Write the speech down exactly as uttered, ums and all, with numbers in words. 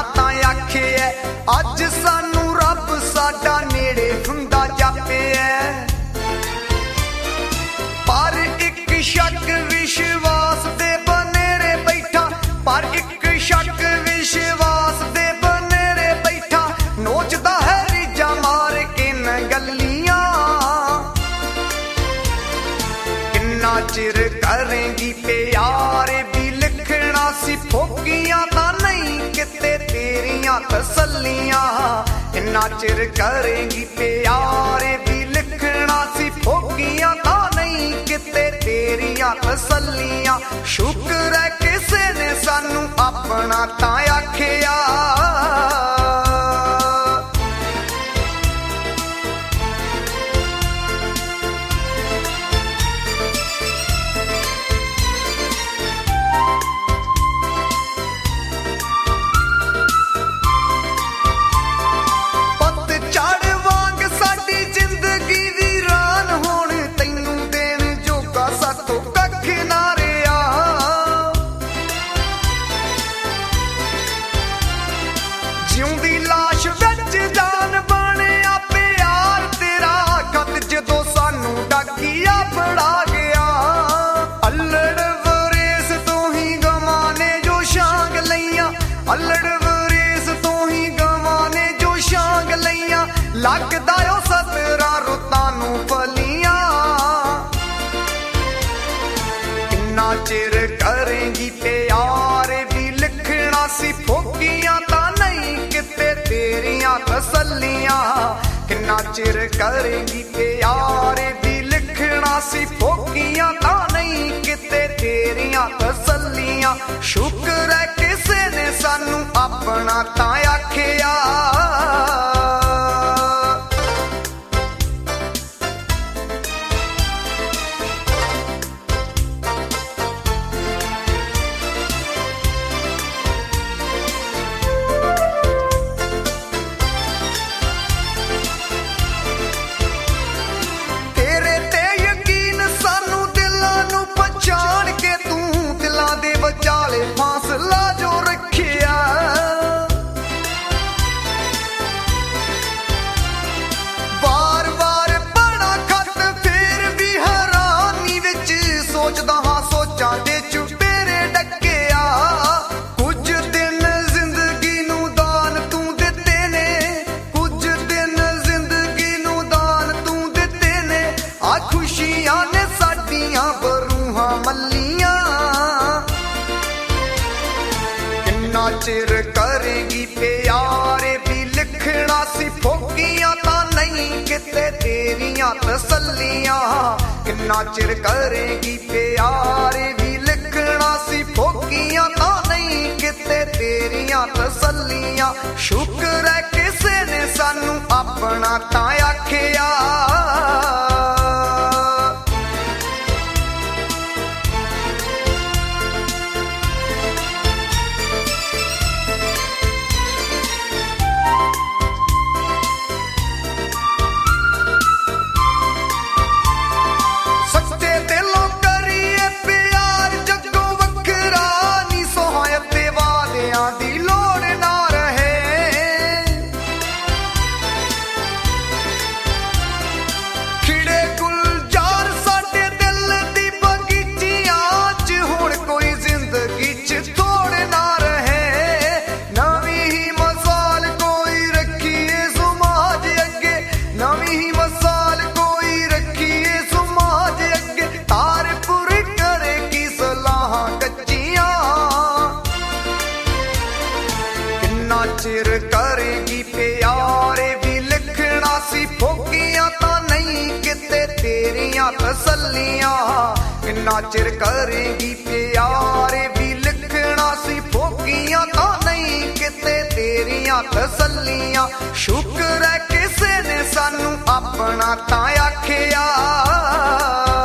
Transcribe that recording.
तां आखिया अज सानू रब साडा नेड़े हुंदा जापिया। पर एक शक विश्वास दे बनेरे बैठा, पर एक शक विश्वास दे बनेरे बैठा, नोचदा है रीजा मार के न गलियां। किन्ना चिर करेंगी प्यार भी लिखना सी फोकियां तां नहीं किते तेरियां तसल्लियां। किन्ना चिर करेंगी प्यार भी लिखना सी फोकियां तां नहीं किते तेरियां तसल्लियां। शुक्र है किसे ने सानू अपना तां आखिया। जिउंदी लाश विच जान बनिया प्यार तेरा, खत जदों सानू डाकिया फड़ा गया। अल्लड़ वरेस तो ही गवाने जो शांग लईयां, अल्लड़ वरेस तो ही गवाने जो शांग लईयां। लगदा ओ सतरा रुतां नू फलियां। किन्ना चिर करेंगी प्यार भी लिखना सी फोकियां तां नहीं किते तेरियां तसल्लियां। किन्ना चिर करेंगी प्यार भी लिखना सी फोकियां तां नहीं किते तेरियां तसल्लियां। शुक्र है किसे ने सानू अपना तां आखिया। फासला जो रखिया बार बार पढ़ा खत फिर भी हैरानी विच सोचदा हां सोचां दे चुपेरे डकिया। कुछ दिन जिंदगी नू दान तू दिते ने, कुछ दिन जिंदगी नू दान तू दिते ने। आ खुशियां ने साडियां बरूहां मल्लियां। किन्ना चिर करेगी प्यार भी लिखना सी फोकियां तां नहीं किते तेरियां तसल्लियां। किन्ना चिर करेगी प्यार भी लिखना सी फोकियां तां नहीं किते तेरियां तसल्लियां। शुक्र है किसे ने सानू अपना तां आखिया। चिर करेगी प्यार भी लिखना सी फोकियां तां नहीं किते तेरियां तसल्लियां। किन्ना चिर करेगी प्यार भी लिखना सी फोकियां तां नहीं किते तेरियां तसल्लियां। शुक्र है किसे ने सानू अपना तां आखिया।